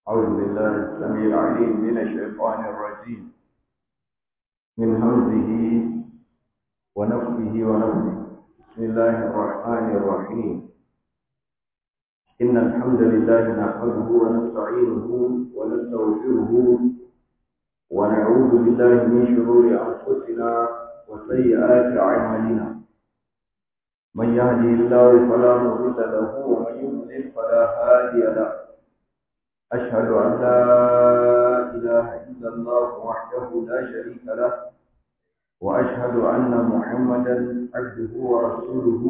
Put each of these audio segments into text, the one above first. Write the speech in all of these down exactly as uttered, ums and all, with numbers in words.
أعوذ بالله السميع العليم من الشيطان الرجيم من همزه ونفخه ونفخه بسم الله الرحمن الرحيم إن الحمد لله نحمده ونستعينه ونستغفره ونعوذ بالله من شرور أنفسنا وسيئات أعمالنا من يهده الله فلا مضل له ومن يضلل فلا هادي له أشهد أن لا إله إلا الله وحده لا شريك له وأشهد أن محمدا عبده ورسوله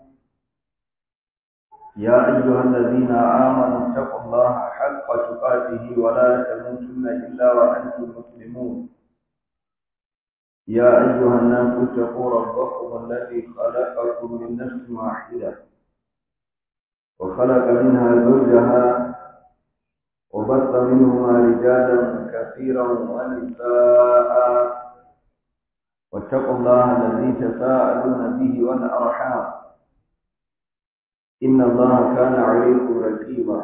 يا أيها الذين آمنوا اتقوا الله حق تقاته ولا تموتن إلا وأنتم مسلمون يا أيها الناس اتقوا ربكم الذي خلقكم من نفس واحدة وخلق منها زوجها وبث منهما رجالا كثيرا ونساء واتقوا الله الذي تساءلون به والأرحام إن الله كان عليكم رقيبا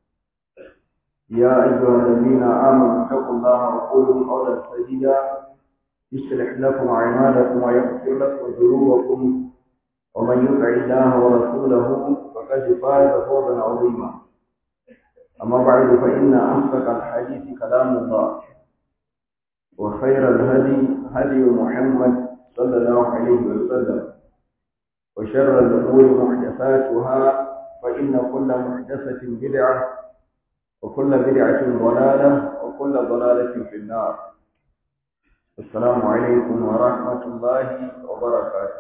يا أيها الذين آمنوا اتقوا الله وقولوا قولا سديدا يصلح لكم أعمالكم ويغفر لكم ذنوبكم ومن يطع الله ورسوله فقد فاز فوزا عظيما أما بعد فإن أصدق الحديث كلام الله وخير الهدي هدي محمد صلى الله عليه وسلم وشر الأمور محدثاتها فإن كل محدثة بدعة وكل بدعة ضلالة وكل ضلالة في النار السلام عليكم ورحمة الله وبركاته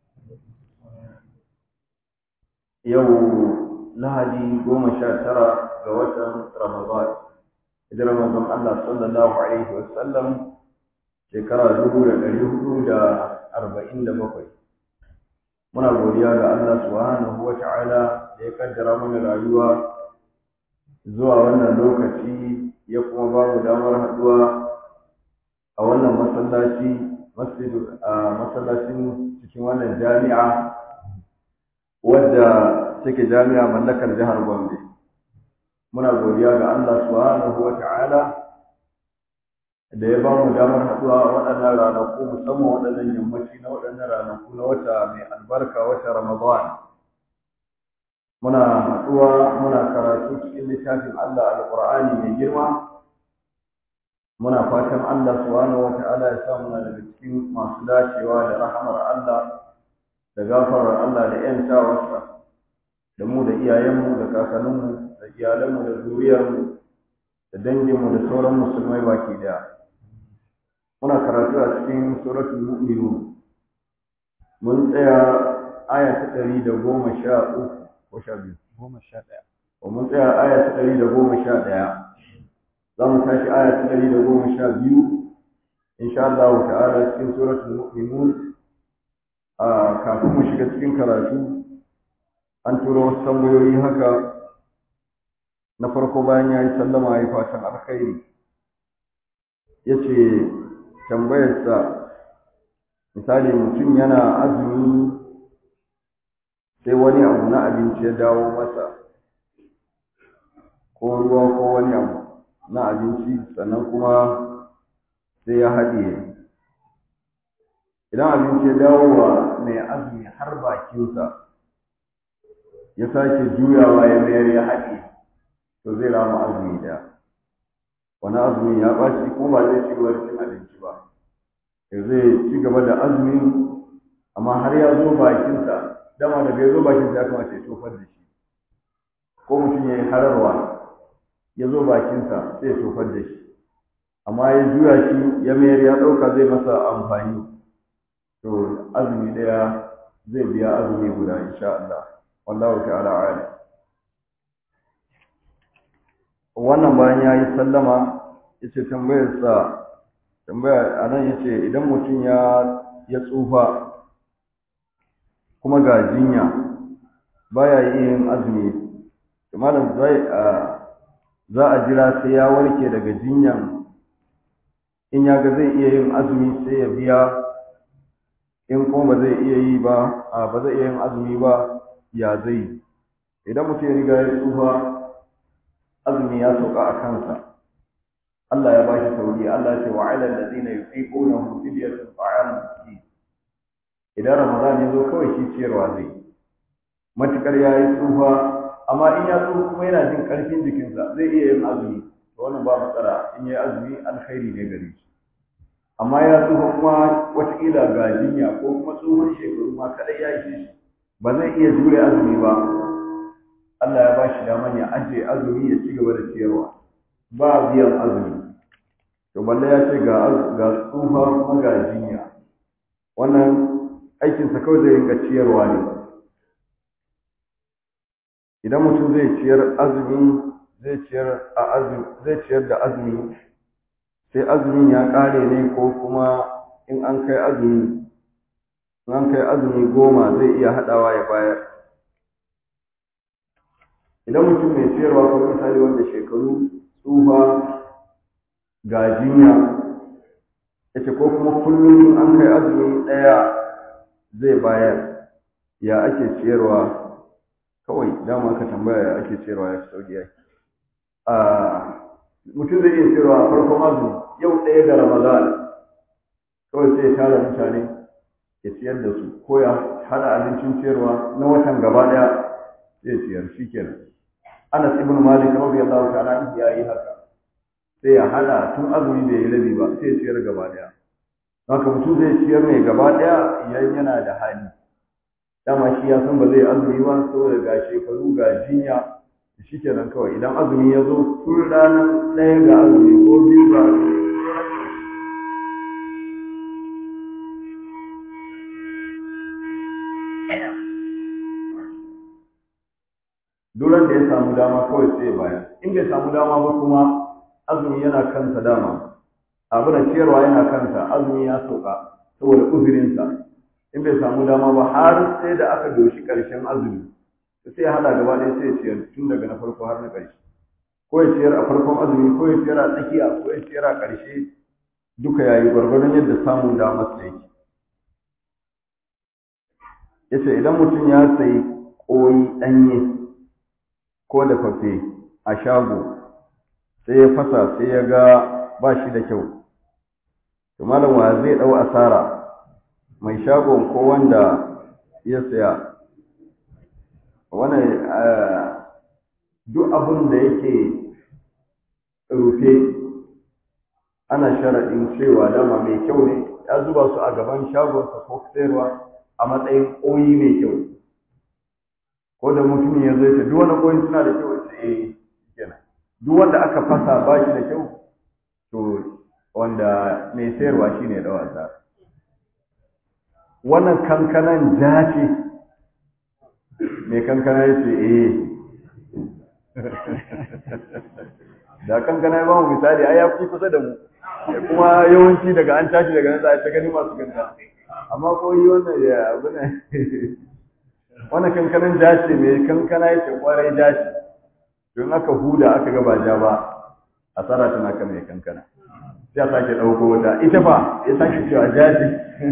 يوم lahadi goma sha tara ga watan ramadan hijirar manzon Allah sallallahu alaihi wasallam shekara dubu da ɗari hudu da arba'in da bakwai muna godiya ga Allah subhanahu wa ta'ala da ya kaddara mana rayuwa zuwa wannan lokaci ya kuma ba mu damar haɗuwa a wannan masallaci masjid a masallacin cikin wannan jami'a wadda take jami'a mallakar jihar Gombe muna godiya ga Allah subhanahu wata'ala da ya ba mu damar haɗuwa a waɗannan ranaku musamman waɗannan yammaci na waɗannan ranaku na wata mai albarka wata Ramadan muna haɗuwa muna karatu cikin littafin Allah Alƙur'ani mai girma muna fatan Allah subhanahu wata'ala ya sa muna daga cikin masu dacewa da rahamar Allah da gafarar Allah da ƴan tawarsa da mu da iyayenmu da kakanninmu da iyalanmu da zuriyarmu da danginmu da sauran musulmai baki daya muna karatu a cikin suratul mu'minun mun tsaya aya ta ɗari da goma sha uku ko sha biyu goma sha ɗaya ko mun tsaya aya ta ɗari da goma sha ɗaya za mu tashi aya ta ɗari da goma sha biyu insha Allah ta'ala cikin suratul mu'minun a kafin mu shiga cikin karatu an turo wasu tambayoyi haka na farko bayan ya yi sallama ya yi fatan alkhairi ya ce tambayarsa misali mutum yana azumi sai wani abu na abinci ya dawo masa ko ruwa ko wani abu na abinci sannan kuma sai ya haɗiye idan abinci ya dawo wa mai azumi har bakinsa ya sake juyawa ya mayar ya haɗe to zai rama azumi da wani azumi ya ɓaci kuma ba zai ci gaba da cin abinci ba ya zai ci gaba da azumi amma har ya zo bakinsa dama daga ya zo bakinsa ya kamata ya tofar da shi ko mutum ya yi hararwa ya zo bakinsa sai ya tofar da shi amma ya juya shi ya mayar ya ɗauka zai masa amfani to azumi ɗaya zai biya azumi guda insha Allah wallahu ta'ala a'lam wannan bayan yayi sallama yace tambayar sa tambaya anan yace idan mutum ya ya tsufa kuma ga jinya baya yin azumi to malam zai za a jira sai ya warke daga jinyan in ya ga zai iya yin azumi sai ya biya in kuma ba zai iya yi ba ba zai iya yin azumi ba ya zai idan mutum ya riga ya tsufa azumi ya sauka a kansa Allah ya bashi sauki Allah ya ce wa 'alal ladina yuqinuhu fidyatun ta'amun miskin idan Ramadan ya zo kawai shi ciyarwa zai matukar yayi tsufa amma in ya tsufa kuma yana jin karfin jikinsa zai iya yin azumi to wannan ba matsala in yayi azumi alkhairi ne gare shi amma ya tsufa kuma wataƙila ga jinya ko kuma tsohon shekaru ma kadai ya ishe shi ba zai iya jure azumi ba Allah ya ba shi daman ya ajiye azumi ya ci gaba da ciyarwa ba biyan azumi to balle ya ce ga ga tsufa kuma ga jinya wannan aikinsa kawai zai rinka ciyarwa ne idan mutum zai ciyar azumi zai ciyar a azumi zai ciyar da azumi sai azumin ya ƙare ne ko kuma in an kai azumi in an kai azumi goma zai iya haɗawa ya bayar idan mutum mai ciyarwa ko misali wanda shekaru tsufa ga jinya yace ko kuma kullum an kai azumi ɗaya zai bayar ya ake ciyarwa kawai dama aka tambaya ya ake ciyarwa ya fi sauki ya a mutum zai iya ciyarwa a farkon azumi yau ɗaya ga ramadan kawai sai ya tara mutane ya ciyar da su ko ya hada abincin ciyarwa na watan gaba ɗaya zai ciyar shi kenan Anas ibn Malik radiyallahu ta'ala ya yi haka sai ya hada tun azumi bai yi rabi ba sai ya ciyar gaba ɗaya haka mutum zai ciyar ne gaba ɗaya idan yana da hali dama shi ya san ba zai azumi ba saboda ga shekaru ga jinya shi kenan kawai idan azumi ya zo tun ranar ɗaya ga azumi ko biyu ga azumi duran da ya samu dama kawai sai ya bayar in bai samu dama ba kuma azumi yana kansa dama abu da ciyarwa yana kansa azumi ya sauka saboda uzurinsa in bai samu dama ba har sai da aka doshi ƙarshen azumi sai ya hada gaba ɗaya sai ya ciyar tun daga na farko har na ƙarshe ko ya ciyar a farkon azumi ko ya ciyar a tsakiya ko ya ciyar a ƙarshe duka yayi gwargwadon yadda samun damar sa yake yace idan mutum ya sayi koyi ɗanye ko da fafe a shago sai ya fasa sai ya ga ba shi da kyau to malam wa zai ɗau asara mai shagon ko wanda ya saya wannan duk abin da yake rufe ana sharaɗin cewa dama mai kyau ne ya zuba su a gaban shagonsa ko sayarwa a matsayin ƙoyi mai kyau ko da mutum ya zai ta duk wani ƙoyi suna da kyau sai eh kenan duk wanda aka fasa ba shi da kyau to wanda mai sayarwa shine ya dawa sa wannan kankanan ja ce mai kankana ya ce eh da kankana ya ba mu misali ai ya fi kusa da mu kuma yawanci daga an tashi daga nan za a ta gani masu ganta amma ko yi wannan ya abu ne wannan kankanan ja ce mai kankana ya ce kwarai ja ce don aka huda aka ga ba ja ba asara tana kan mai kankana sai a sake ɗauko wata ita fa ya sake cewa ja ce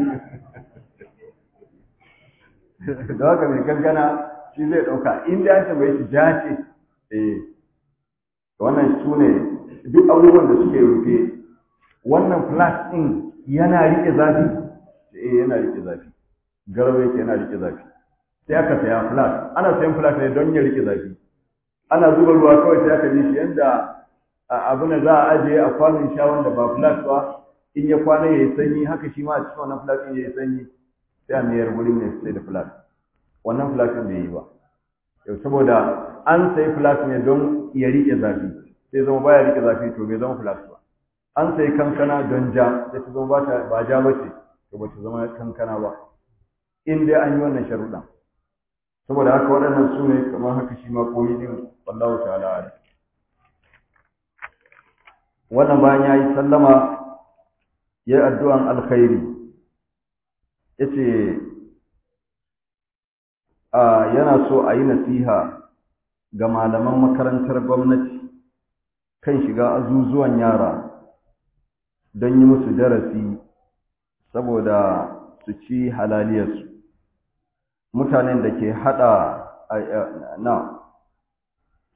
da haka mai kankana shi zai ɗauka inda ya tambaye shi ja ce eh wannan su ne duk abubuwan da suke rufe wannan flask ɗin yana riƙe zafi eh yana riƙe zafi garwa yake yana riƙe zafi sai aka saya flask ana sayan flask ne don ya riƙe zafi ana zuba ruwa kawai sai aka ji shi yanda abin da za a ajiye a kwanon sha wanda ba flask ba in ya kwana ya yi sanyi haka shi ma a cikin wannan flask ɗin ya yi sanyi sai a mayar gurin ne sai da flask wannan flask ɗin bai yi ba yau saboda an sayi flask ne don ya riƙe zafi sai zama baya riƙe zafi to bai zama flask ba an sayi kankana don ja sai ta zama ba ta ba ja ba ce to ba ta zama kankana ba in dai an yi wannan sharuɗan saboda haka waɗannan su ne kamar haka shi ma koyi din wallahu ta'ala ala wannan bayan ya yi sallama ya yi addu'an alkhairi ya ce yana so a yi nasiha ga malaman makarantar gwamnati kan shiga azuzuwan yara don yi musu darasi saboda su ci halaliyarsu mutanen da ke hada na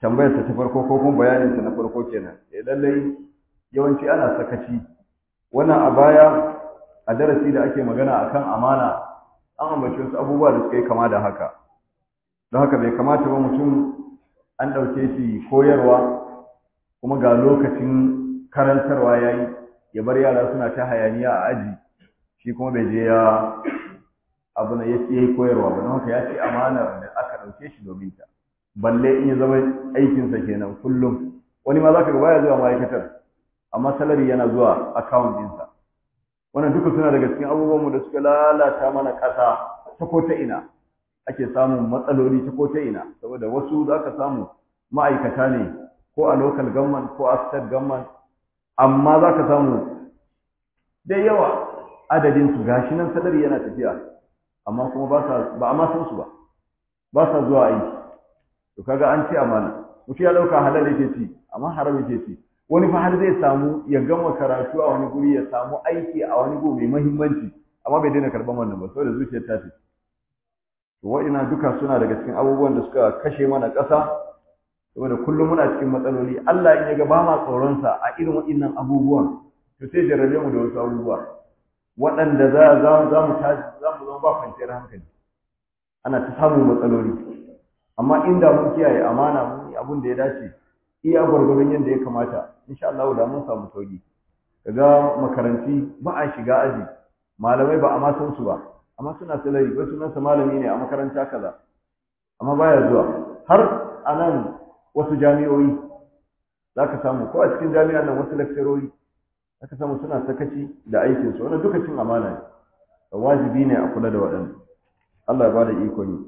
tambayar ta farko ko kuma bayanin ta na farko kenan eh lallai yawanci ana sakaci wannan a baya a darasi da ake magana akan amana an ambaci wasu abubuwa da suka yi kama da haka don haka bai kamata ba mutum an ɗauke shi koyarwa kuma ga lokacin karantarwa ya yi ya bar yara suna ta hayaniya a aji shi kuma bai je ya abu na ya yi koyarwa ba don haka ya ce amanar da aka ɗauke shi domin ta balle in ya zama aikinsa kenan kullum wani ma za ka ga baya zuwa ma'aikatar amma salari yana zuwa account ɗinsa wannan duka suna daga cikin abubuwanmu da suka lalata mana ƙasa ta ko ta ina ake samun matsaloli ta ko ta ina saboda wasu za ka samu ma'aikata ne ko a local government ko a state government amma za ka samu da yawa adadin su gashi nan salari yana tafiya amma kuma ba sa ba a ma san su ba ba sa zuwa aiki to kaga an ce amana mutum ya dauka halal yake ci amma haram yake ci wani fa har zai samu ya gama karatu a wani guri ya samu aiki a wani guri mai muhimmanci amma bai daina karban wannan ba saboda zuciyar ta ce to wa'ina duka suna daga cikin abubuwan da suka kashe mana ƙasa saboda kullum muna cikin matsaloli Allah in ya ga ba ma tsoron sa a irin waɗannan abubuwan to sai jarrabe mu da wasu abubuwa waɗanda za za za mu tashi za mu zama ba kwanciyar hankali ana ta samun matsaloli amma inda mun kiyaye amana mun yi abin da ya dace iya gwargwadon yadda ya kamata insha Allah da mun samu sauki kaga makaranti ba a shiga aji malamai ba a ma san su ba amma suna salari ba sunan sa malami ne a makaranta kaza amma baya zuwa har anan wasu jami'o'i zaka samu ko a cikin jami'an nan wasu lecturori zaka samu suna sakaci da aikin su wannan duka cin amana ne wajibi ne a kula da waɗannan Allah ya bada ikon yi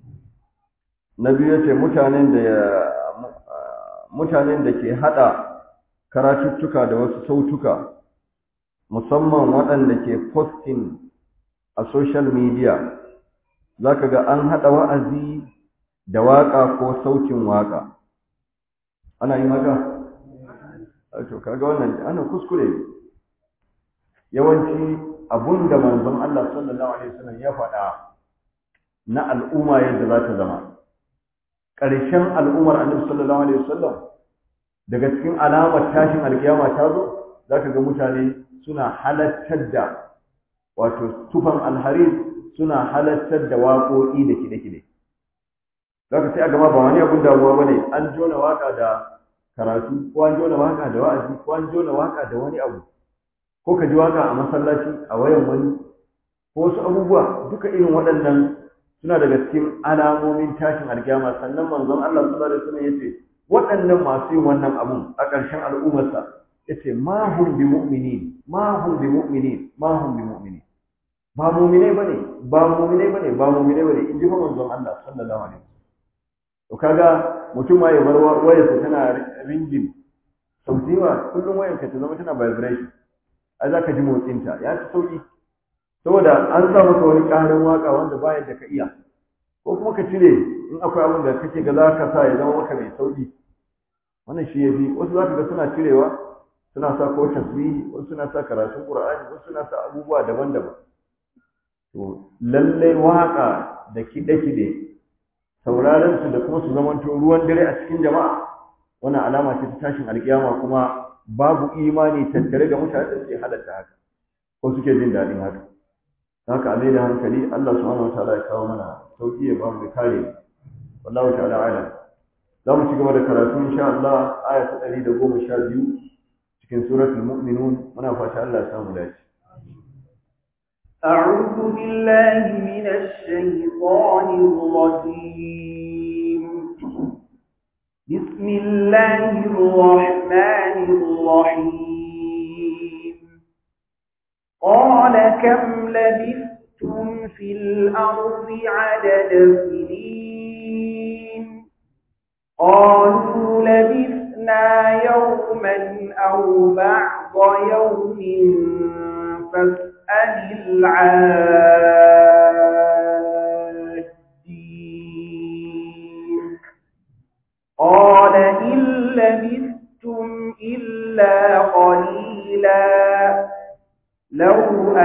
na biyu yace mutanen da mutanen da ke hada karatuttuka da wasu sautuka musamman waɗanda ke posting a social media zaka ga an hada wa'azi da waka ko sautin waka ana yin haka to kaga wannan ana kuskure yawanci abunda manzon Allah sallallahu alaihi wasallam ya faɗa na al'umma yadda za ta zama ƙarshen al'ummar annabi sallallahu alaihi wasallam daga cikin alamar tashin alkiyama ta zo zaka ga mutane suna halattar da wato tufan alharir suna halattar da waƙoƙi da kide-kide zaka sai a gama ba wani abun damuwa bane an jona waka da karatu ko an jona waka da wa'azi ko an jona waka da wani abu ko ka ji waka a masallaci a wayan wani ko wasu abubuwa duka irin waɗannan suna daga cikin alamomin tashin alkiyama sannan manzon Allah sallallahu alaihi wasallam yace waɗannan masu yin wannan abun a ƙarshen al'ummarsa yace ma hum bi mu'minin ma hum bi mu'minin ma hum bi mu'minin ba mu'minai bane ba mu'minai bane ba mu'minai bane in ji manzon Allah sallallahu alaihi wasallam to kaga mutum ma ya bar wayarsa tana ringin sautiwa kullum wayarka ta zama tana vibration ai zaka ji motsinta ya fi sauki saboda an sa maka wani ƙarin waka wanda ba yadda ka iya ko kuma ka cire in akwai abin da kake ga za ka sa ya zama maka mai sauki wannan shi yafi wasu za ka ga suna cirewa suna sa ko tasbihi wasu suna sa karatun qur'ani wasu suna sa abubuwa daban-daban to lalle waka da kide-kide sauraron su da kuma su zamanto ruwan dare a cikin jama'a wannan alama ce ta tashin alkiyama kuma babu imani tattare da mutane da suke halatta haka ko suke jin daɗin haka haka a da hankali Allah subhanahu wataala ya kawo mana sauki ya ba mu kare wallahu ta'ala alam za mu ci gaba da karatu insha Allah aya ta ɗari da goma sha biyu cikin suratul mu'minun muna fata Allah ya samu dace أعوذ بالله من الشيطان الرجيم بسم الله الرحمن الرحيم قال كم لبثتم في الأرض عدد سنين قالوا لبثنا يوما أو بعض يوم فاسأل العادين قال إن لبثتم إلا قليلا لو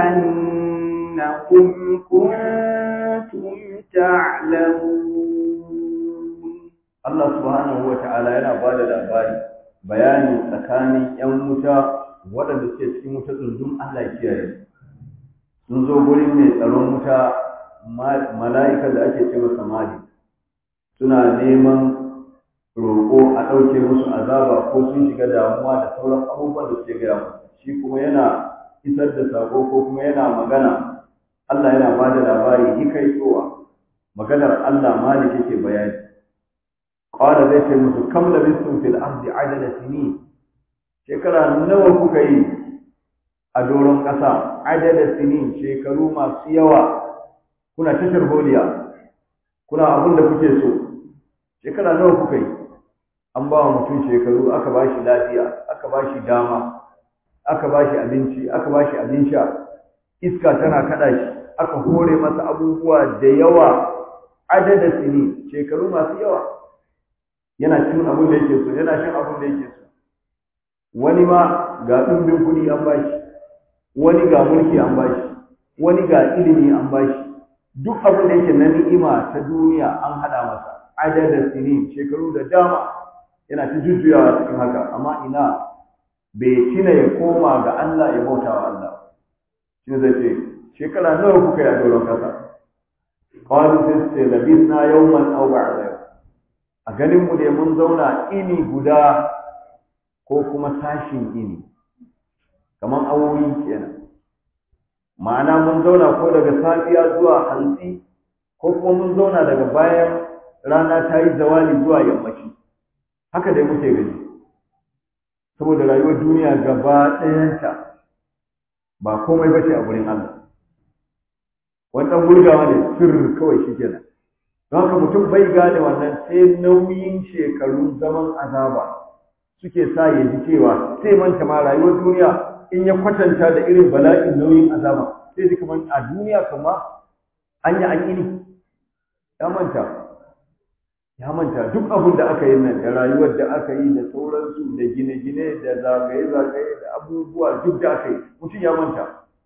أنكم كنتم تعلمون Allah subhanahu wa ta'ala yana ba da labari bayani tsakanin ‘yan wuta waɗanda suke cikin wuta tsundum Allah kiyaye. Sun zo gurin mai tsaron wuta mala'ika da ake ce masa mali. Suna neman roƙo a ɗauke musu azaba ko sun shiga damuwa da sauran abubuwan da suke gaya musu. Shi kuma yana isar da sako ko kuma yana magana. Allah yana ba da labari hikaitowa. Maganar Allah mali yake bayani. Qala zai ce musu kam labistum fil ardi adada sinin, shekara nawa kuka yi a doron ƙasa, adada sinin, shekaru masu yawa, kuna ta sharholiya, kuna abin da kuke so, shekara nawa kuka yi. An ba wa mutum shekaru, aka ba shi lafiya, aka ba shi dama, aka ba shi abinci, aka ba shi abin sha, iska tana kaɗa shi, aka hore masa abubuwa da yawa, adada sinin, shekaru masu yawa. Yana cin abin da yake so, yana shan abin da yake so. Wani ma ga ɗumbin kuɗi an bashi, wani ga mulki an bashi, wani ga ilimi an bashi. Duk abin da yake na ni'ima ta duniya an haɗa masa. Adada sinin, shekaru da dama yana ta jujjuyawa cikin haka, amma ina bai tina ya koma ga Allah ya bauta wa Allah. Shi zai ce, shekara nawa kuka yi a doron kasa? Qalu sai labisna yawman aw ba'da yawm. A ganinmu ne mun zauna ini guda ko kuma sashin ini, kamar awowi kenan. Ma'ana mun zauna ko daga safiya zuwa hantsi, ko kuma mun zauna daga bayan rana ta yi zawali zuwa yammaci. Haka dai muke gani. Saboda rayuwar duniya gaba ɗayanta ba komai ba ce a gurin Allah. Wannan gurgawa ne sirri kawai shi kenan. Don haka mutum bai gane wannan sai nauyin shekarun zaman azaba suke sa ya ji cewa sai manta ma rayuwar duniya in ya kwatanta da irin bala'in nauyin azaba sai ji kamar a duniya kama an yi an yi ya manta ya manta duk abin da aka yi nan da rayuwar da aka yi da sauransu da gine-gine da zagaye-zagaye da abubuwa duk da aka yi mutum ya manta.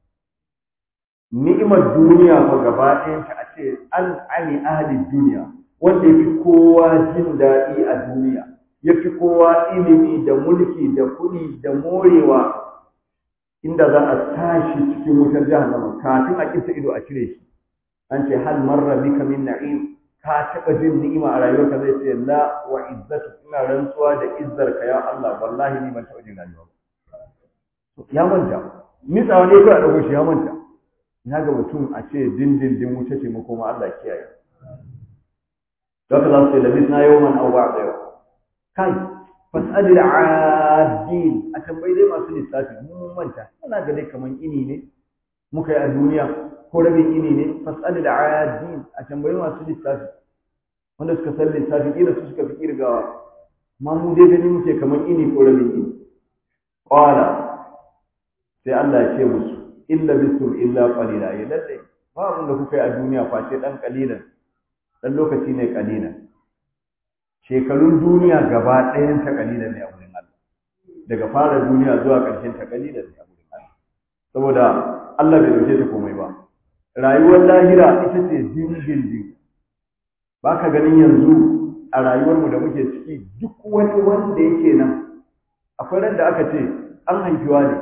Ni'imar duniya fa gaba ɗayanta a ce an ani ahli duniya wanda ya fi kowa jin daɗi a duniya ya fi kowa ilimi da mulki da kuɗi da morewa inda za a tashi cikin wutar jahannama kafin a kinta ido a cire shi an ce hal marra bika min na'im ka taɓa jin ni'ima a rayuwarka zai ce la wa izzatu ina rantsuwa da izzarka ya Allah wallahi ni ban taɓa jin rayuwa ya manta nitsawa ne kawai a ɗago shi ya manta. Ina ga mutum a ce dindindin wuce ce makoma Allah kiyaye. Daga za su ce labis na yau man auba da yau. Kai, fas'ali da adin a tambayi dai masu lissafi mun manta. Ana ga dai kaman ini ne muka yi a duniya ko rabin ini ne fas'ali da adin a tambayi masu lissafi. Wanda suka san lissafi kila su suka fi kirgawa. Ma mu dai gani muke kaman ini ko rabin ini. Qala sai Allah ya ce musu illa bisum illa qalila ya lalle ba abin da kuka yi a duniya face dan kalilan dan lokaci ne kalilan shekarun duniya gaba ɗayan ta kalilan ne a wurin Allah daga fara duniya zuwa ƙarshen ta kalilan ne a wurin Allah saboda Allah bai dauke ta komai ba rayuwar lahira ita ce dindindin ba ka ganin yanzu a rayuwar mu da muke ciki duk wani wanda yake nan akwai ran da aka ce an haifiwa ne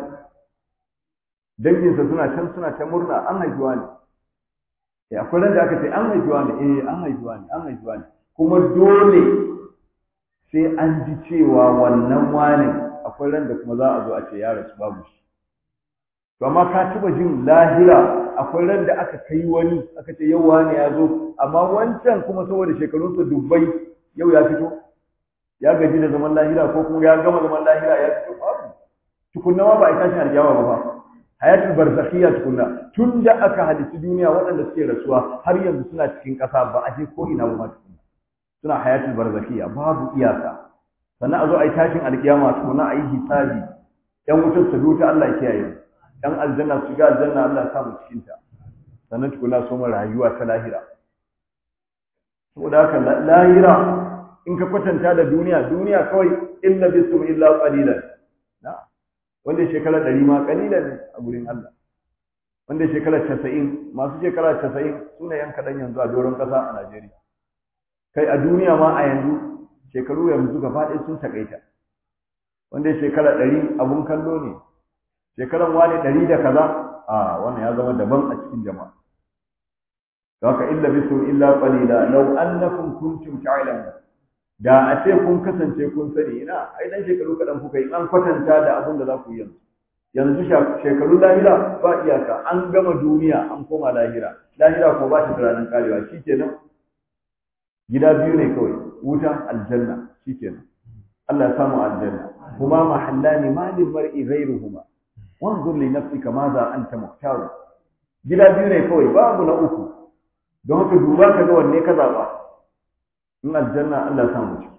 danginsa suna can suna ta murna an haifuwa ne eh akwai ran da aka ce an haifuwa ne eh an haifuwa ne an haifuwa ne kuma dole sai an ji cewa wannan wani akwai ran da kuma za a zo a ce ya rasu babu shi to amma ka taba jin lahira akwai ran da aka kai wani aka ce yau wani ya zo amma wancan kuma saboda shekarunsa dubbai yau ya fito ya gaji da zaman lahira ko kuma ya gama zaman lahira ya fito babu tukunna ma ba a tashi alƙiyama ba fa hayatul barzakhiyya tukunna tun da aka halitta duniya waɗanda suke rasuwa har yanzu suna cikin ƙasa ba a je ko ina ba ma tukunna suna hayatul barzakhiyya babu iyaka sannan a zo a yi tashin alƙiyama tukunna a yi hisabi yan wutar su duta Allah ya kiyaye yan aljanna su ga aljanna Allah ya sa mu cikin ta sannan tukunna so mu rayuwa ta lahira saboda haka lahira in ka kwatanta da duniya duniya kawai illa bisum illa qalilan na wanda shekara ɗari ma ƙalilan ne a gurin Allah wanda shekara casa'in masu shekara casa'in su ne yan kaɗan yanzu a doron ƙasa a Najeriya kai a duniya ma a yanzu shekaru yanzu gaba ɗaya sun takaita wanda ya shekara ɗari abun kallo ne shekaran wani ɗari da kaza a wannan ya zama daban a cikin jama'a haka illa bisu illa qalila law annakum kuntum ta'lamun da a ce kun kasance kun sani ina ai dan shekaru kadan kuka yi an kwatanta da abin da za ku yi yanzu yanzu shekaru lahira ba iyaka an gama duniya an koma lahira lahira ko ba ta ranar karewa shikenan gida biyu ne kawai wuta aljanna shikenan Allah ya samu aljanna kuma mahallani ma lil mar'i ghayruhuma wanzur li nafsika madha anta muhtar gida biyu ne kawai babu na uku don haka duba ka ga wanne ka zaba in aljanna Allah ya samu ciki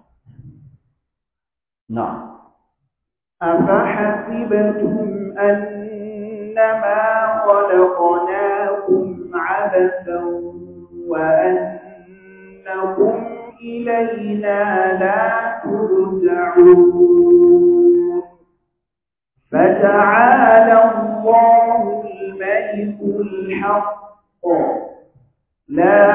na'am أفحسبتم أنما خلقناكم عبثا وأنكم إلينا لا ترجعون فتعالى الله الملك الحق لا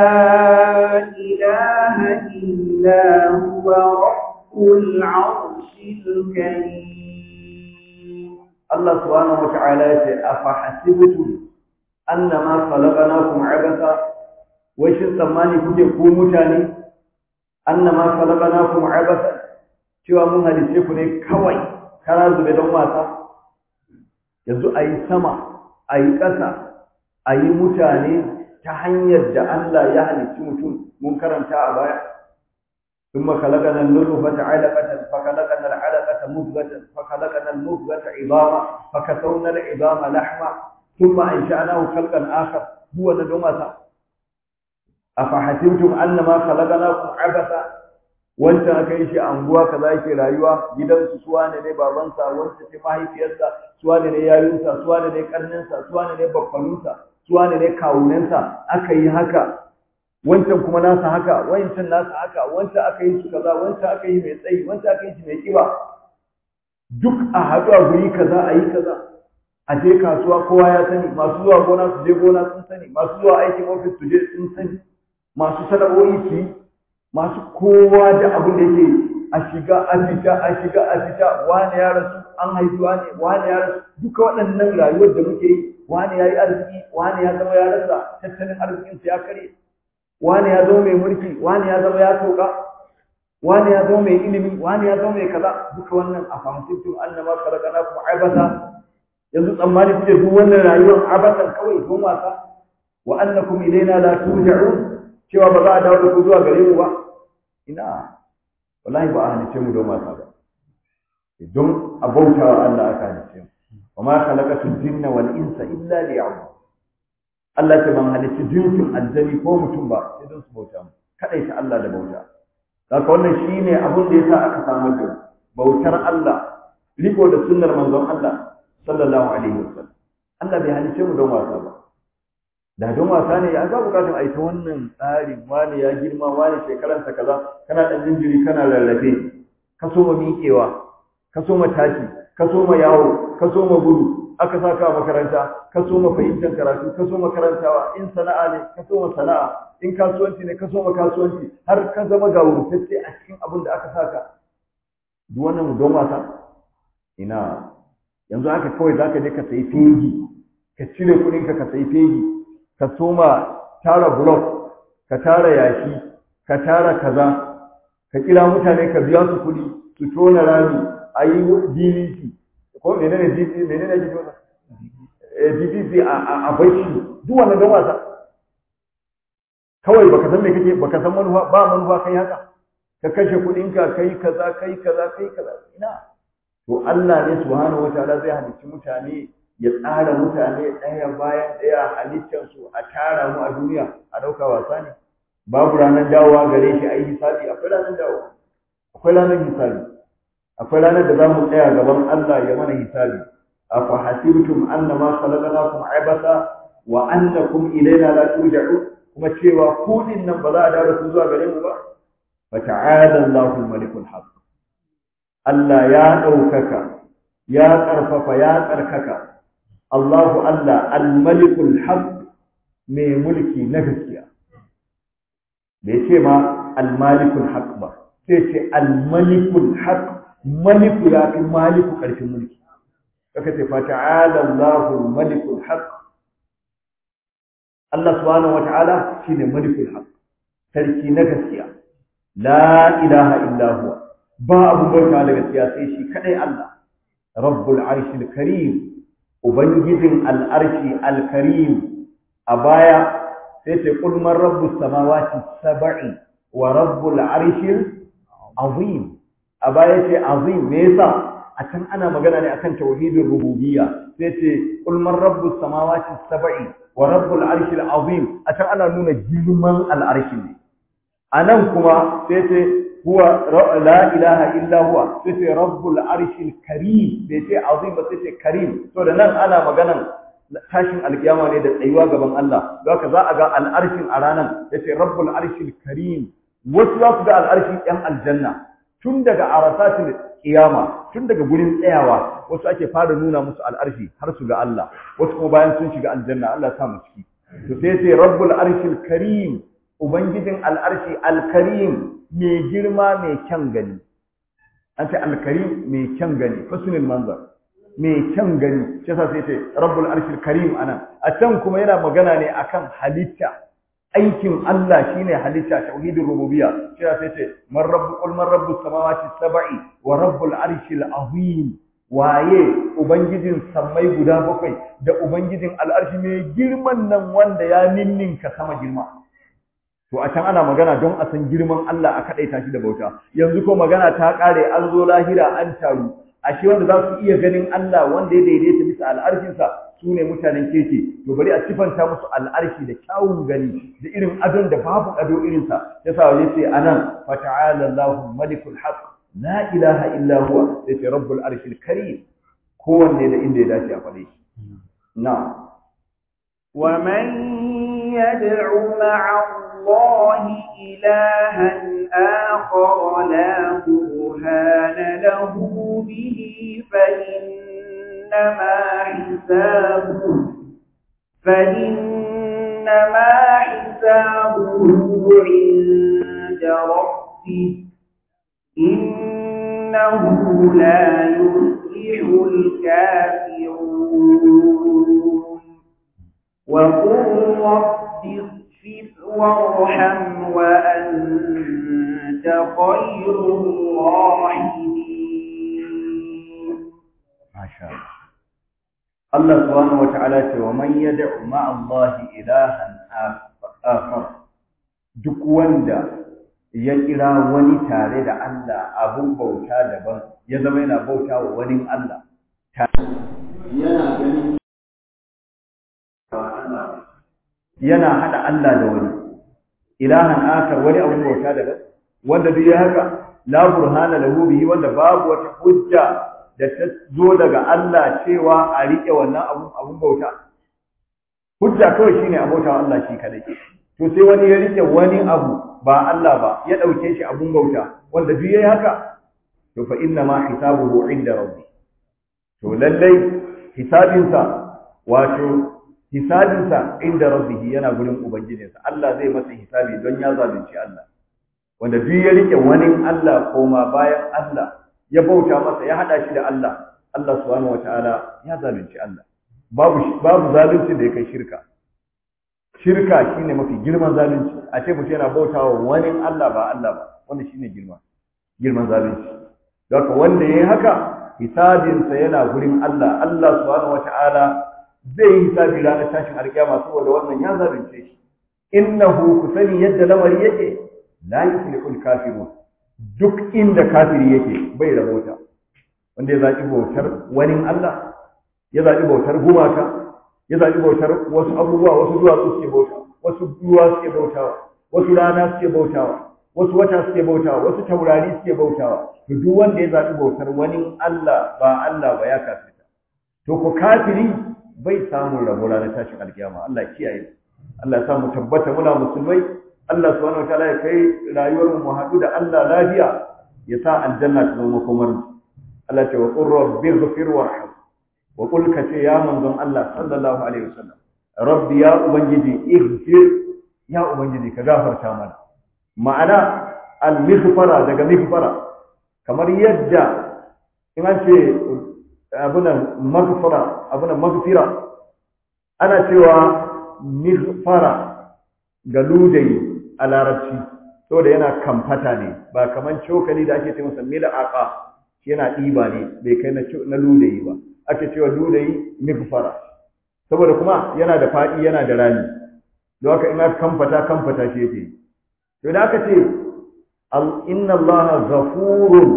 إله إلا هو رب العرش الكريم الله سبحانه وتعالى أفحسبتم أنما خلقناكم عبثا وإيش الثماني كنت يقوموا تاني أنما خلقناكم عبثا شو من هذه الشيء كوي كرازو بدون ماتا يزو أي سما أي كسا أي متاني تحنير جاء الله يعني شمتون منكرا تعبا ثم خلقنا النطفة علقة فخلقنا العلقة مضغة فخلقنا المضغة عظاما فكسونا العظام لحما ثم أنشأناه خلقا آخر هو ندمتا أفحسبتم أنما خلقناكم عبثا وانت أكيش أنبوا كذلك رايوا جدن سواني ne babansa wanda ce mahaifiyarsa suwane ne yayunsa suwane ne kannansa suwane ne babbanunsa suwane ne kawunansa aka yi haka wancan kuma nasa haka wancan nasa haka wancan aka yi su kaza wancan aka yi mai tsayi wancan aka yi shi mai kiba duk a haɗu a guri kaza a yi kaza a je kasuwa kowa ya sani masu zuwa gona su je gona sun sani masu zuwa aikin ofis su je sun sani masu sana'o'i su yi masu kowa da abin da yake a shiga a fita a shiga a fita wani ya rasu an haifi wani wani ya rasu duka waɗannan rayuwar da muke yi wani ya yi arziki wani ya zama ya rasa tattalin arzikinsa ya karye wani ya zama mai mulki wani ya zama ya sauka wani ya zama mai ilimi wani ya zama mai kaza duka wannan a fahimtum annama khalaqnakum abasa yanzu tsammani kuke duk wannan rayuwar abasan kawai don wasa wa annakum ilaina la turja'un cewa ba za a dawo da ku zuwa gare mu ba ina wallahi ba a halice mu don wasa ba don a bautawa Allah aka halice mu wa ma khalaqatul jinna wal insa illa liya'budun Allah ta ban halicci jinsin aljani ko mutum ba sai don su bauta mu kadai ta Allah da bauta haka wannan shine abin da yasa aka samu da bautar Allah riko da sunnar manzon Allah sallallahu alaihi wasallam Allah bai halicce mu don wasa ba da don wasa ne ya ga bukatun ai ta wannan tsari wani ya girma wani shekaransa kaza kana dan jinjiri kana rarrafe ka so ma miƙewa ka so ma tashi ka so ma yawo ka so ma gudu aka saka makaranta ka so ma fahimtar karatu ka so makarantawa in sana'a ne ka so ma sana'a in kasuwanci ne ka so ma kasuwanci har ka zama ga wurtacce a cikin abin da aka saka duk wannan don wasa ina yanzu haka kawai zaka je ka sayi fegi ka cire kuɗin ka ka sayi fegi ka soma tara block ka tara yashi ka tara kaza ka kira mutane ka biya su kuɗi su tona rami a yi D V C ko menene D V C menene ake tona D V C a a bashi duk wannan don wasa kawai baka san me kake baka san manufa ba manufa kai haka ka kashe kuɗin ka kai kaza kai kaza kai kaza ina to Allah ne subhanahu wataala zai halicci mutane ya tsara mutane ɗaya bayan ɗaya halittarsu a tara mu a duniya a ɗauka wasa ne babu ranar dawowa gare shi a yi hisabi akwai ranar dawowa akwai ranar hisabi akwai ranar da za mu tsaya gaban Allah ya mana hisabi afa hasibtum annama khalaqnakum abasa wa annakum ilayna la turja'un kuma cewa ku din nan ba za a dawo ku zuwa gare mu ba fa ta'ala Allahu al-malikul haq Allah ya ɗaukaka ya ƙarfafa ya tsarkaka Allahu Allah al-malikul haq mai mulki na gaskiya bai ce ma al-malikul haq ba sai ce al-malikul haq, maliku ya fi maliku karfin mulki. Kaka ce fa ta'ala Allahu al-malikul haq. Allah subhanahu wata'ala shine malikul haq, sarki na gaskiya. La ilaha illa huwa, ba abu bauta da gaskiya sai shi kadai Allah. Rabbul arshil karim, ubangijin al-arshi al-karim. A baya sai ce qul man rabbus samawati sab'i wa rabbul arshil azim. A baya ce azim, me yasa? A can ana magana ne akan tauhidin rububiyya, sai ce qul man rabbus samawati sab'i wa rabbul arshil azim. A can ana nuna girman al-arshi ne. Anan kuma sai ce huwa la ilaha illa huwa, sai ce rabbul arshil karim, sai ce azim ba sai ce karim. To da nan ana maganan tashin alkiyama ne da tsayuwa gaban Allah. Don haka za a ga al'arshin a ranar, yace rabbul arshil karim. Wasu za su ga al'arshin yan aljanna tun daga arasatin kiyama, tun daga gurin tsayawa. Wasu ake fara nuna musu al'arshi har su ga Allah, wasu kuma bayan sun shiga aljanna. Allah sa mu ciki. To sai ce rabbul arshil karim, ubangijin al'arshi al-karim, mai girma mai kyan gani. An ce al-karim mai kyan gani, husnul manzar, mai kyan gani. Shi yasa sai ce rabbul arshil karim anan. A can kuma yana magana ne akan halitta, aikin Allah shine halitta, tauhidin rububiyya. Shi yasa sai ce man rabbu qul man rabbus samawati sab'i wa rabbul arshil azim. Waye ubangijin sammai guda bakwai da ubangijin al'arshi mai girman nan wanda ya ninninka sama girma. To a can ana magana don a san girman Allah a kaɗaita shi da bauta. Yanzu ko magana ta ƙare, an zo lahira an taru. Ashe wanda za su iya ganin Allah wanda ya daidaita bisa al'arshinsa su ne mutanen keke. To bari a sifanta musu al'arshi da kyawun gani da irin adon da babu ado irinsa. Ya sa waje ce anan fa ta'ala Allahu malikul haq, la ilaha illa huwa, sai ce rabbul arshil karim. Kowanne da inda ya dace a faɗe shi. Na'am. ومن يدع مع الله إلها آخر لا برهان له به فإنما حسابه فإنما حسابه عند ربه إنه لا يفلح الكافرون. وقل رب اغفر وارحم وأنت خير الراحمين. ما شاء الله. الله سبحانه وتعالى ومن يدع مع الله إلها آخر. duk wanda ya kira wani tare da Allah abun bauta daban, ya zama yana bauta wa wani Allah, yana ganin yana hada Allah da wani ilahan akar, wani abun bauta daban, wanda duk ya haka la burhana lahu bihi, wanda babu wata hujja da ta zo daga Allah cewa a rike wannan abun abun bauta. Hujja kawai shine a bauta wa Allah shi kadai. To sai wani ya rike wani abu ba Allah ba, ya dauke shi abun bauta, wanda duk yayi haka to fa inna ma hisabuhu inda rabbi. To lallai hisabinsa wato hisabinsa inda rabbihi yana gurin ubangijinsa. Allah zai masa hisabi don ya zalunci Allah. Wanda duk ya rike wani Allah koma bayan Allah, ya bauta masa, ya hada shi da Allah, Allah subhanahu wataala ya zalunci Allah. Babu babu zalunci da ya kai shirka. Shirka shine mafi girman zalunci. A ce mutum yana bautawa wani Allah ba Allah ba, wanda shine girma girman zalunci. Don haka wanda yayi haka hisabinsa yana gurin Allah. Allah subhanahu wataala zai yi hisabi ranar tashin alkiyama saboda wannan ya zalunce shi. Innahu kusani yadda lamari yake la yuflihul kafirun. Duk inda kafiri yake bai rabota. Wanda ya zaɓi bautar wani Allah, ya zaɓi bautar gumaka, ya zaɓi bautar wasu abubuwa, wasu duwatsu suke bautawa, wasu ruwa suke bautawa, wasu rana suke bautawa, wasu wata suke bautawa, wasu taurari suke bautawa. To duk wanda ya zaɓi bautar wani Allah ba Allah ba ya kafirta. To ko kafiri bai samun rabo ranar tashin alkiyama. Allah kiyaye. Allah ya sa mu tabbata muna musulmai. Allah subhanahu wataala ya kai rayuwar mu haɗu da Allah lafiya, ya sa aljanna ta zama komar mu. Allah ce wa qur rabbighfir warham. Wa qul ka ce ya manzon Allah sallallahu alaihi wasallam, rabbi ya ubangiji ighfir, ya ubangiji ka gafarta mana. Ma'ana al-mighfara daga mighfara kamar yadda in an ce abunan maghfara abunan maghfira ana cewa mighfara ga ludayi a larabci saboda yana kamfata ne ba kaman cokali da ake ce masa mil'aqa yana ɗiba ne bai kai na ludayi ba ake cewa ludayi mighfara saboda kuma yana da faɗi yana da rami don haka ina kamfata kamfata shi yake to da aka ce inna allaha ghafurun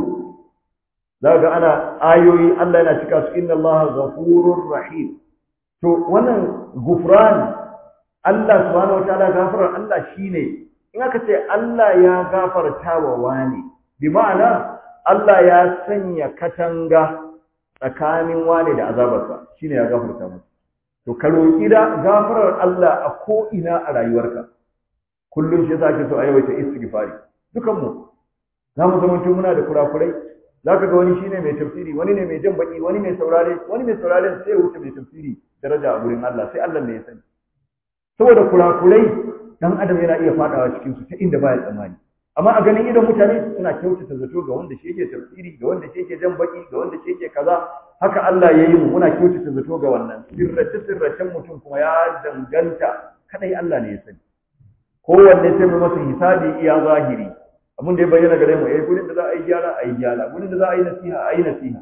zaka ana ayoyi Allah yana cika su inna allaha ghafurur rahim to wannan gufran Allah subhanahu wataala gafarar Allah shine in aka ce Allah ya gafarta wa wani bi ma'ana Allah ya sanya katanga tsakanin wani da azabarsa shine ya gafarta masa to ka roƙi da gafarar Allah a ko ina a rayuwarka kullum shi yasa ake so a yawaita istighfari dukan mu za mu zama muna da kurakurai zaka ga wani shine mai tafsiri wani ne mai jan baki wani mai saurare wani mai saurare sai wuce mai tafsiri daraja a gurin Allah sai Allah ne ya sani saboda kurakurai dan adam yana iya fadawa cikin su ta inda baya tsammani amma a ganin idan mutane suna kyautata zato ga wanda shi yake tafsiri ga wanda shi yake jan baki ga wanda shi yake kaza haka Allah ya yi mu muna kyautata zato ga wannan sirrace sirracen mutum kuma ya danganta kadai Allah ne ya sani kowanne sai mu masa hisabi iya zahiri abin da ya bayyana gare mu eh gurin da za a yi gyara a yi gyara gurin da za a yi nasiha a yi nasiha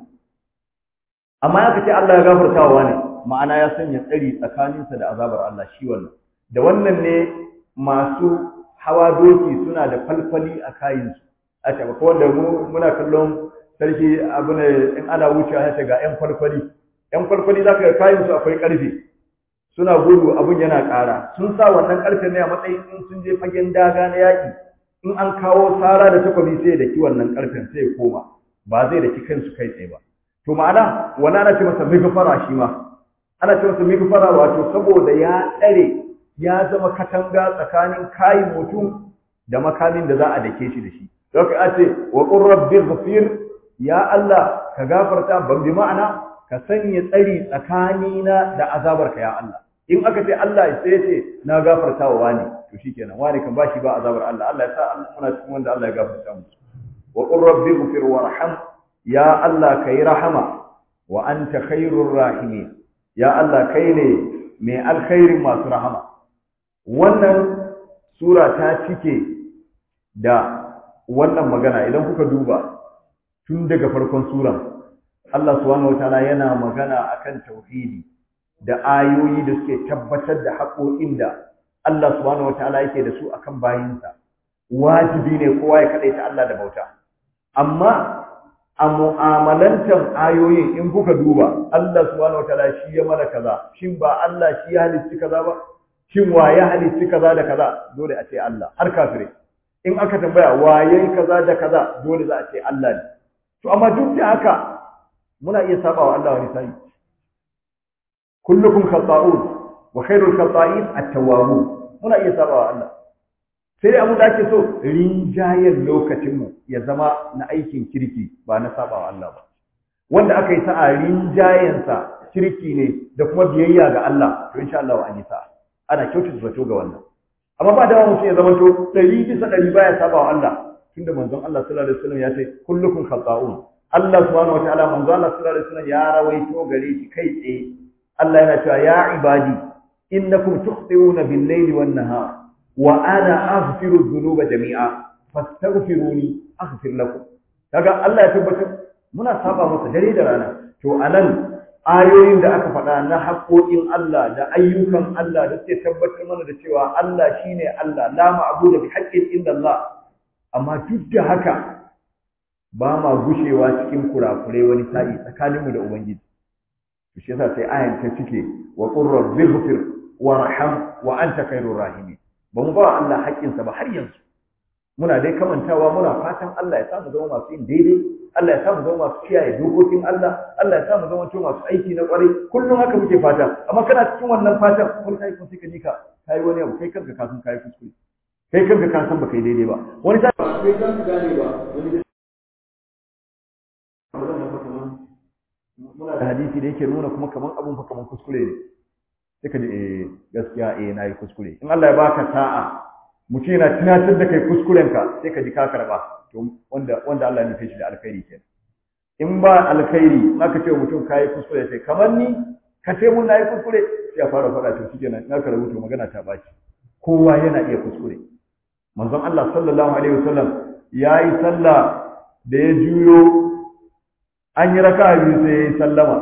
amma ya ce Allah ya gafarta wa ne ma'ana ya sanya tsari tsakaninsa da azabar Allah shi wannan da wannan ne masu hawa doki suna da falfali a kayansu a ce ba wanda muna kallon sarki abu ne in ana wuce ya ce ga yan falfali yan falfali zaka ga kayansu akwai karfe suna gudu abun yana ƙara sun sa wannan karfe ne a matsayin in sun je fagen daga na yaki in an kawo sara da takobi sai da ki wannan karfen sai ya koma ba zai da ki kansu kai tsaye ba to ma'ana wani ana ce masa migfara shi ma ana ce masa migfara wato saboda ya tsare ya zama katanga tsakanin kayin mutum da makamin da za a dake shi da shi don ka ce wa qur rabbi ghfir ya Allah ka gafarta ban bi ma'ana ka sanya tsari tsakanina da azabarka ya Allah in aka ce Allah sai ya ce na gafarta wa wani to shikenan wani kan bashi ba azabar Allah Allah ya sa muna cikin wanda Allah ya gafarta mu wa qur rabbi ghfir warham ya Allah kai rahama wa anta khairur rahimin ya Allah kai ne mai alkhairin masu rahama wannan sura ta cike da wannan magana idan kuka duba tun daga farkon suran Allah subhanahu wataala yana magana akan tauhidi da ayoyi da suke tabbatar da haƙoƙin da Allah subhanahu wataala yake da su akan bayinsa wajibi ne kowa ya kadaita Allah da bauta amma a mu'amalantan ayoyin in kuka duba Allah subhanahu wataala shi ya mana kaza shin ba Allah shi ya halicci kaza ba shin wa ya halicci kaza da kaza dole a ce Allah har kafire in aka tambaya wa yayi kaza da kaza dole za a ce Allah ne to amma duk da haka muna iya sabawa Allah wani sai kullukum khata'un wa khairul khata'in at-tawwabun muna iya sabawa Allah sai dai abin da ake so rinjayen lokacin mu ya zama na aikin kirki ba na sabawa Allah ba wanda aka yi sa'a rinjayen sa kirki ne da kuma biyayya ga Allah to insha Allah an yi sa'a ana kyautata zato ga wannan amma ba da mutum ya zama to ɗari bisa ɗari baya sabawa Allah tunda manzon Allah sallallahu alaihi wasallam ya ce kullukum khata'un Allah subhanahu wataala manzon Allah sallallahu alaihi wasallam ya rawaito gare shi kai tsaye Allah yana cewa ya ibadi innakum tukhti'una bil-layli wan-nahar wa ana aghfiru dhunuba jami'a fastaghfiruni aghfir lakum kaga Allah ya tabbatar muna saba masa dare da rana to anan ayoyin da aka faɗa na haƙoƙin Allah da ayyukan Allah da suke tabbatar mana da cewa Allah shine Allah la ma'budu bi haqqin illa Allah amma duk da haka ba ma gushewa cikin kurakurai wani sa'i tsakaninmu da Ubangiji to shi yasa sai ayan ta cike wa qur rabbighfir warham wa anta khairur rahimin ba mu ba Allah haƙƙinsa ba har yanzu muna dai kamantawa muna fatan Allah ya samu zama masu yin daidai Allah ya samu zama masu kiyaye dokokin Allah Allah ya samu zama masu aiki na ƙwarai kullum haka muke fata amma kana cikin wannan fatan wani sai kun sika nika kai wani abu kai kanka ka san kai kuskure kai kanka ka san baka yi daidai ba wani sai kai kanka gane ba wani muna da hadisi da yake nuna kuma kaman abun fa kaman kuskure ne sai ka ji eh gaskiya eh nayi kuskure in Allah ya baka sa'a mutum yana tunatar da kai kuskurenka sai ka ji ka karba to wanda wanda Allah ya nufe shi da alkhairi kenan in ba alkhairi aka ce mutum kai kuskure sai kamar ni ka ce mun nayi kuskure sai a fara faɗa to shikenan na ka rubuta magana ta baci kowa yana iya kuskure manzon Allah sallallahu alaihi wasallam yayi sallah da ya juyo an yi raka'a biyu sai ya sallama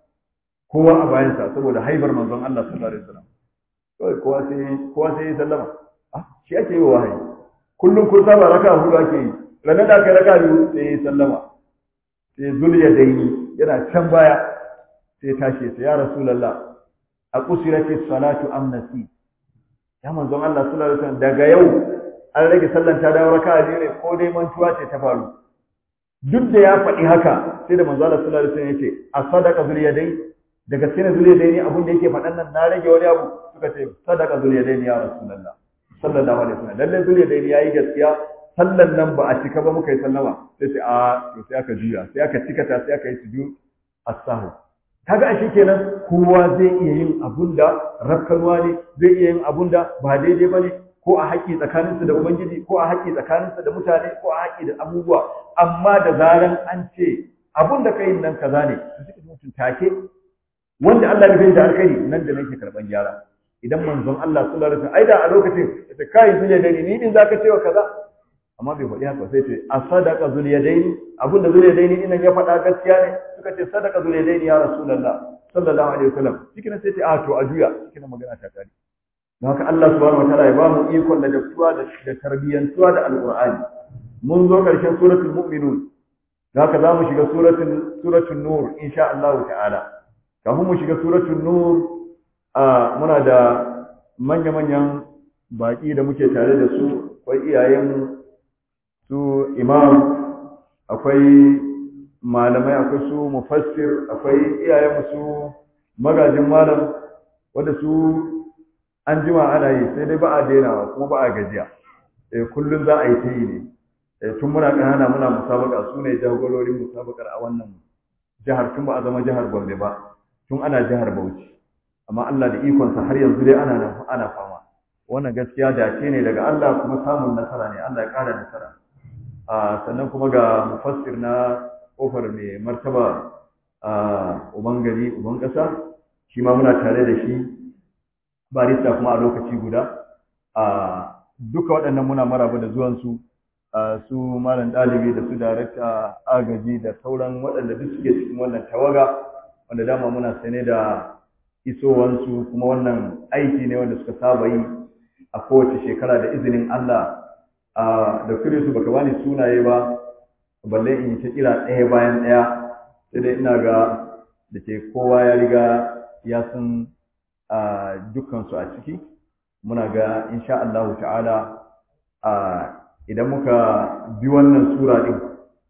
kowa a bayansa saboda haibar manzon Allah sallallahu alaihi wasallam kawai kowa sai kowa sai ya sallama ah shi ake yi wa wahayi kullum kun saba raka'a hudu ake yi ranar da aka yi raka'a biyu sai ya sallama sai zuliya daini yana can baya sai tashi sai ya rasulullah a kusirati salatu am nasi ya manzon Allah sallallahu alaihi wasallam daga yau an rage sallan ta dawo raka'a biyu ne ko dai mantuwa ce ta faru duk da ya faɗi haka sai da manzon Allah sallallahu alaihi wasallam yace a sadaqa zuliyadai da gaske ne zuliyadai abin da yake faɗan nan na rage wani abu suka ce sadaqa zuliyadai ya rasulullah sallallahu alaihi wasallam lalle zuliyadai yayi gaskiya sallan nan ba a cika ba muka yi sallama sai sai a to sai aka juya sai aka cika ta sai aka yi sujud as-sahw kaga ashe kenan kowa zai iya yin abun da rakkanwa ne zai iya yin abun da ba daidai bane ko a haƙi tsakaninsa da ubangiji ko a haƙi tsakaninsa da mutane ko a haƙi da abubuwa amma da zaran an ce abun da kai nan kaza ne to sai mutum take wanda Allah ya bai da alkhairi nan da nake karban gyara idan manzon Allah sallallahu alaihi wasallam ai da a lokacin sai kai zuliya dai ni din zaka ce wa kaza amma bai faɗi haka sai ce a sadaka zuliyadaini abinda zuliyadaini din ya faɗa gaskiya ne suka ce sadaka zuliyadaini ya rasulullah sallallahu alaihi wasallam cikin sai ce a to a juya cikin magana ta kare don haka Allah subhanahu wataala ya ba mu ikon da daftuwa da tarbiyyantuwa da alqur'ani mun zo karshen suratul mu'minun don haka za mu shiga suratul suratul nur insha Allah ta'ala kafin mu shiga suratul nur muna da manya-manyan baki da muke tare da su akwai iyayen su imam akwai malamai akwai su mufassir akwai iyayen su magajin malam wanda su an jima ana yi sai dai ba a daina kuma ba a gajiya eh kullun za a yi ta yi ne eh tun muna kanana muna musabaka su ne jagororin musabakar a wannan jihar tun ba a zama jihar Gombe ba tun ana jihar Bauchi amma Allah da ikon sa har yanzu dai ana ana fama wannan gaskiya dace ne daga Allah kuma samun nasara ne Allah ya kara nasara a sannan kuma ga mufassir na kofar mai martaba a uban gari uban kasa shi ma muna tare da shi barista kuma a lokaci guda a duka waɗannan muna maraba da zuwansu su malam ɗalibi da su darakta agaji da sauran waɗanda duk suke cikin wannan tawaga wanda dama muna sane da isowansu kuma wannan aiki ne wanda suka saba yi a kowace shekara da izinin Allah da kure su baka bani sunaye ba balle in yi ta kira ɗaya bayan ɗaya sai dai ina ga da ke kowa ya riga ya san dukkansu a ciki muna ga insha Allah ta'ala idan muka bi wannan sura din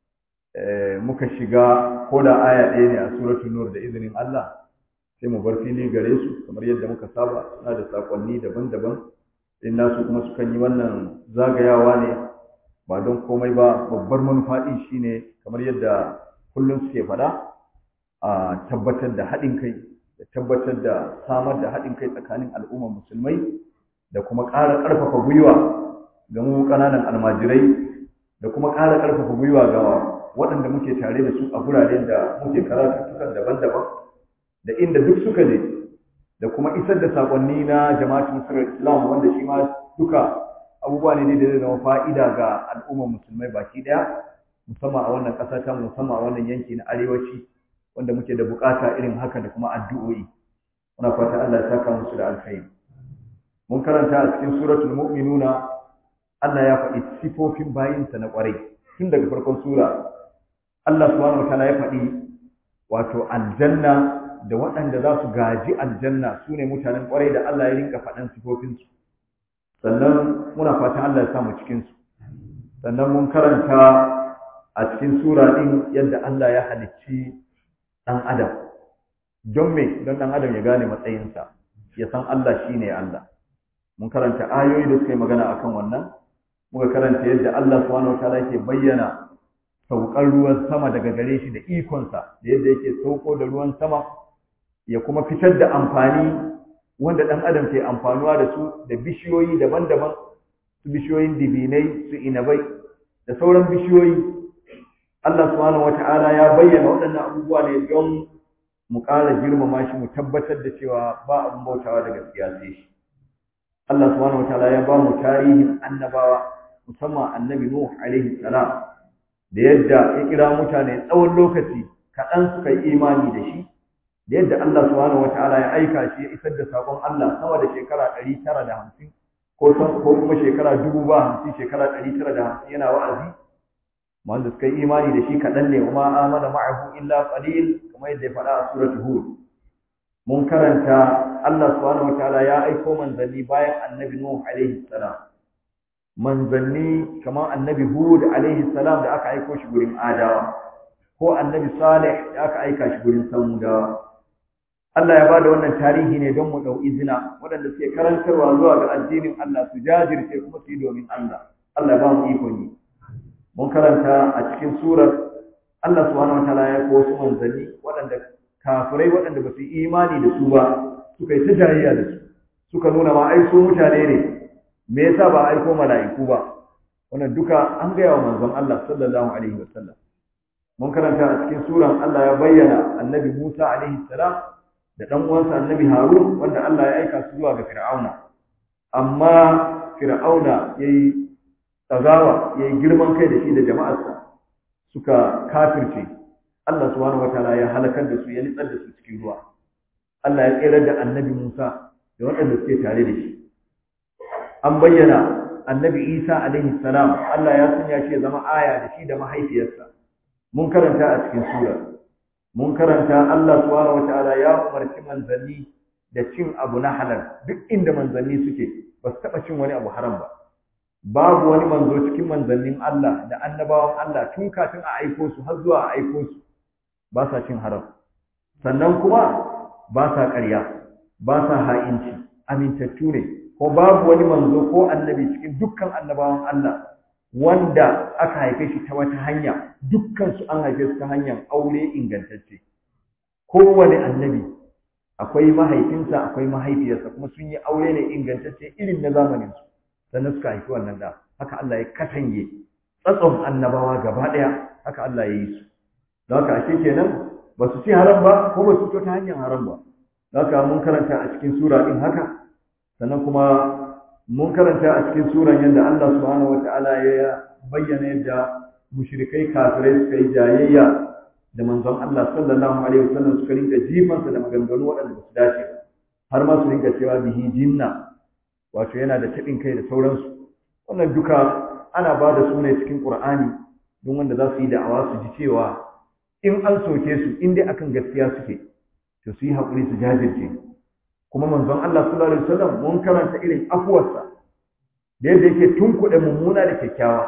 muka shiga ko da aya ɗaya ne a suratul nur da izinin Allah sai mu bar fili gare su kamar yadda muka saba suna da sakonni daban-daban in nasu kuma sukan yi wannan zagayawa ne ba don komai ba babbar manufa din shine kamar yadda kullum suke faɗa a tabbatar da haɗin kai da tabbatar da samar da haɗin kai tsakanin al'ummar musulmai da kuma ƙara ƙarfafa gwiwa ga mu ƙananan almajirai da kuma ƙara ƙarfafa gwiwa ga waɗanda muke tare da su a guraren da muke karatuttukan daban-daban da inda duk suka je da kuma isar da sakonni na jama'atul musulmai islam wanda shi ma duka abubuwa ne da zai zama fa'ida ga al'ummar musulmai baki daya musamman a wannan ƙasa ta musamman a wannan yanki na arewaci wanda muke da bukata irin haka da kuma addu'o'i muna fata Allah ya saka musu da alkhairi mun karanta a cikin suratul mu'minuna Allah ya faɗi sifofin bayinsa na ƙwarai tun daga farkon sura Allah subhanahu wataala ya faɗi wato aljanna da waɗanda za su gaji aljanna su ne mutanen ƙwarai da Allah ya rinka faɗan sifofinsu sannan muna fatan Allah ya samu cikinsu sannan mun karanta a cikin sura ɗin yadda Allah ya halicci ɗan adam don me don ɗan adam ya gane matsayinsa ya san Allah shi ne Allah mun karanta ayoyi da suka yi magana akan wannan muka karanta yadda Allah subhanahu wataala yake bayyana saukar ruwan sama daga gare shi da ikonsa da yadda yake sauko da ruwan sama ya kuma fitar da amfani wanda ɗan adam ke amfanuwa da su da bishiyoyi daban-daban su bishiyoyin dibinai, su inabai da sauran bishiyoyi. Allah subhanahu wata'ala ya bayyana waɗannan abubuwa ne don mu ƙara girmama shi, mu tabbatar da cewa ba abin bautawa da gaskiya sai shi. Allah subhanahu wata'ala ya ba mu tarihin annabawa, musamman annabi Nuh alaihi salam, da yadda ya kira mutane tsawon lokaci kaɗan suka yi imani da shi, da yadda Allah subhanahu wata'ala ya aika shi ya isar da sakon Allah sama da shekara ɗari tara da hamsin ko kuma shekara dubu ba hamsin, shekara ɗari tara da hamsin yana wa'azi. wanda suka yi imani da shi kaɗan ne, kuma amana ma'ahu illa qalil, kamar yadda ya faɗa a suratul Hud. Mun karanta Allah subhanahu wataala ya aiko manzanni bayan annabi Nuh alaihi salam, manzanni kamar annabi Hud alaihi salam da aka aiko shi gurin Adawa, ko annabi Salih da aka aika shi gurin Samudawa. Allah ya bada wannan tarihi ne don mu ɗau izina, waɗanda suke karantarwa zuwa ga addinin Allah su jajirce kuma su yi domin Allah. Allah ya ba mu ikon yi. Mun karanta a cikin surar Allah subhanahu wataala ya ko wasu manzanni waɗanda kafirai waɗanda ba su yi imani da su ba suka yi ta jayayya da su, suka nuna ma ai su mutane ne, me yasa ba aiko mala'iku ba. Wannan duka an gaya wa manzon Allah sallallahu alaihi wasallam. Mun karanta a cikin suran Allah ya bayyana annabi Musa alaihi salam da ɗan uwansa annabi Harun wanda Allah ya aika su zuwa ga Fir'auna, amma Fir'auna yayi tsagawa ya yi girman kai da shi da jama'arsa suka kafirce. Allah subhanahu wataala ya halakar da su, ya nitsar da su cikin ruwa. Allah ya tsere da annabi Musa da waɗanda suke tare da shi. An bayyana annabi Isa alaihi salam, Allah ya sanya shi ya zama aya da shi da mahaifiyarsa. Mun karanta a cikin sura. Mun karanta Allah subhanahu wataala ya umarci manzanni da cin abu na halal. Duk inda manzanni suke ba su taɓa cin wani abu haram ba. Babu wani manzo cikin manzannin Allah da annabawan Allah tun kafin a aiko su har zuwa a aiko su ba sa cin haram, sannan kuma ba sa ƙarya, ba sa ha'inci, amintattu ne. Ko babu wani manzo ko annabi cikin dukkan annabawan Allah wanda aka haife shi ta wata hanya, dukkan su an haife su ta hanyar aure ingantacce. Kowane annabi akwai mahaifinsa akwai mahaifiyarsa, kuma sun yi aure ne ingantacce irin na zamaninsu, sannan suka haifi wannan da. Haka Allah ya katange tsatson annabawa gaba ɗaya, haka Allah ya yi su. Da haka ashe kenan ba su ci haram ba ko ba su fito ta hanyar haram ba. Da haka mun karanta a cikin sura ɗin haka, sannan kuma mun karanta a cikin suran yadda Allah subhanahu wata'ala ya bayyana yadda mushrikai kafirai suka yi jayayya da manzon Allah sallallahu alaihi wasallam, suka rinka jifansa da maganganu waɗanda ba su dace ba, har ma su rinka cewa bihi jinna, wato yana da taɓin kai da sauransu. Wannan duka ana ba da su ne cikin Qur'ani don wanda za su yi da'awa su ji cewa in an soke su in dai akan gaskiya suke to su yi haƙuri su jajirce. Kuma manzon Allah sallallahu alaihi wasallam mun karanta irin afuwarsa da yadda yake tunkuɗe mummuna da kyakkyawa,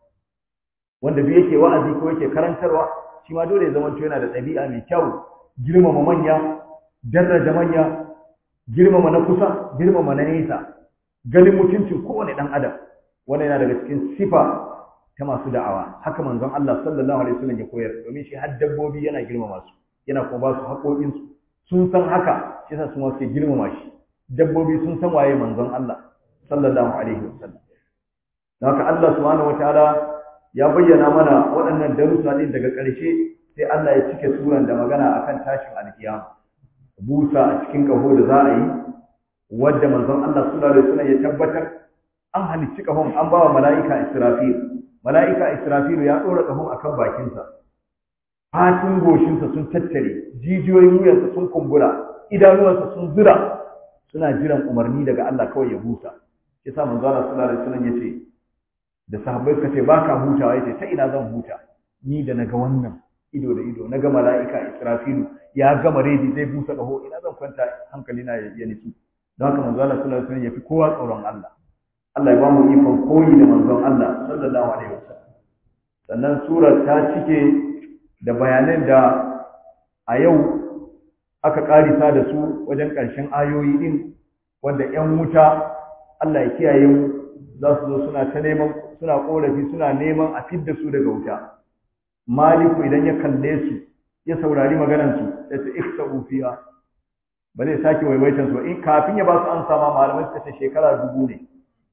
wanda duk yake wa'azi ko yake karantarwa shi ma dole ya zama yana da ɗabi'a mai kyau, girmama manya, daraja manya, girmama na kusa, girmama na nesa, ganin mutuncin kowane ɗan adam. Wannan yana daga cikin sifa ta masu da'awa. Haka manzon Allah sallallahu alaihi wasallam ya koyar, domin shi har dabbobi yana girmama su, yana kuma ba su haƙoƙinsu. Sun san haka, shi yasa su ma suke girmama shi. Dabbobi sun san waye manzon Allah sallallahu alaihi wasallam. Don haka Allah subhanahu wataala ya bayyana mana waɗannan darussa din daga ƙarshe, sai Allah ya cike suran da magana akan tashin alkiyama. Busa a cikin ƙaho da za a yi, wadda manzon Allah sallallahu alaihi wasallam ya tabbatar an halicci ƙahon, an ba wa mala'ika Israfil. Mala'ika Israfil ya ɗora ƙahon akan bakinsa. Fatin goshinsa sun tattare, jijiyoyin wuyarsa sun kumbura, idanuwansa sun zura, suna jiran umarni daga Allah kawai ya busa. Shi sa manzo Allah sallallahu alaihi wasallam yace da sahabbai suka ce baka hutawa, yace ta ina zan huta ni da naga wannan ido da ido, naga mala'ika Israfilu ya gama redi zai busa ƙaho, ina zan kwanta hankali na ya nitsu. Don haka manzo Allah sallallahu alaihi wasallam yafi kowa tsoron Allah. Allah ya ba mu ikon koyi da manzon Allah sallallahu alaihi wasallam. Sannan surar ta cike da bayanan da a yau aka ƙarisa da su wajen ƙarshen ayoyi din, wanda ƴan wuta Allah ya kiyaye mu za su zo suna ta neman, suna ƙorafi, suna neman a fidda su daga wuta. Maliku idan ya kalle su ya saurari maganar su ya ce ikhsa'u fiha, ba zai sake waiwaitan su ba. In kafin ya ba su an sama malamai suka ce shekara dubu ne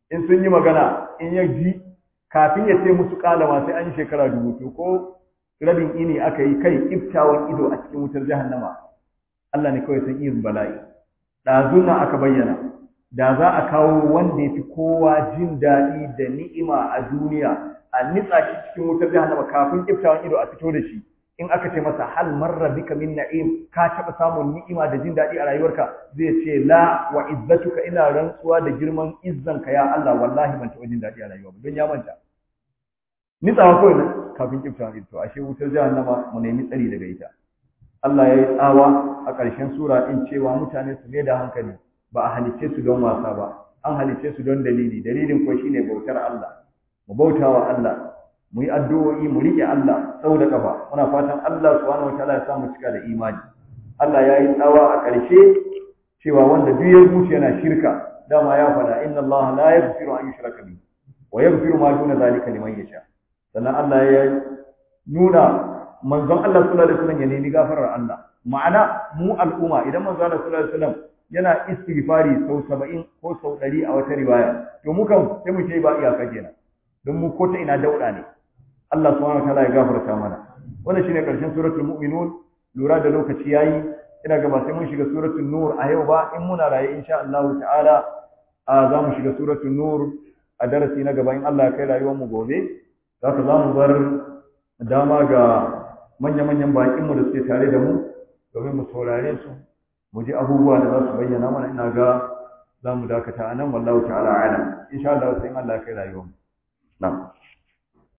in sun yi magana in ya ji kafin ya ce musu kalama sai an yi shekara dubu to ko rabin ini aka yi kai iftawan ido a cikin wutar jahannama Allah ne kawai san irin bala'i ɗazuna aka bayyana da za a kawo wanda ya fi kowa jin daɗi da ni'ima a duniya a nitsa shi cikin wutar jahannama kafin iftawan ido a fito da shi in aka ce masa hal marra bika min na'im ka taɓa samun ni'ima da jin daɗi a rayuwarka zai ce la wa izzatuka ina rantsuwa da girman izzanka ya Allah wallahi ban taɓa jin daɗi a rayuwa ba don ya manta nitsawa kawai nan kafin iftawan ido ashe wutar jahannama mu nemi tsari daga ita Allah ya yi tsawa a ƙarshen sura ɗin cewa mutane su mai da hankali ba a halicce su don wasa ba an halicce su don dalili dalilin ko shine bautar Allah mu bauta wa Allah mu yi addu'o'i mu riƙe Allah sau da kafa muna fatan Allah subhanahu wataala ya samu cika da imani Allah ya yi tsawa a ƙarshe cewa wanda duk ya mutu yana shirka dama ya faɗa inna Allah la yaghfiru an yushraka bihi wa yaghfiru ma duna zalika liman yasha sannan Allah ya nuna manzon Allah sallallahu alaihi wasallam ya nemi gafarar Allah ma'ana mu al'umma idan manzon Allah sallallahu alaihi wasallam yana istighfari sau saba'in ko sau ɗari a wata riwaya to mu kan sai mu ce ba iyaka kenan don mu ko ta ina dauda ne Allah subhanahu wataala ya gafarta mana wannan shine karshen suratul mu'minun lura da lokaci yayi ina ga ba sai mun shiga suratul nur a yau ba in muna raye insha Allah ta'ala a za mu shiga suratul nur a darasi na gaba in Allah ya kai rayuwar mu gobe zaka za mu bar dama ga manya-manyan baƙinmu da suke tare da mu domin mu saurare su mu ji abubuwa da za su bayyana mana ina ga za mu dakata a nan wallahu ta'ala alam insha Allah sai Allah ya kai rayuwar mu na'am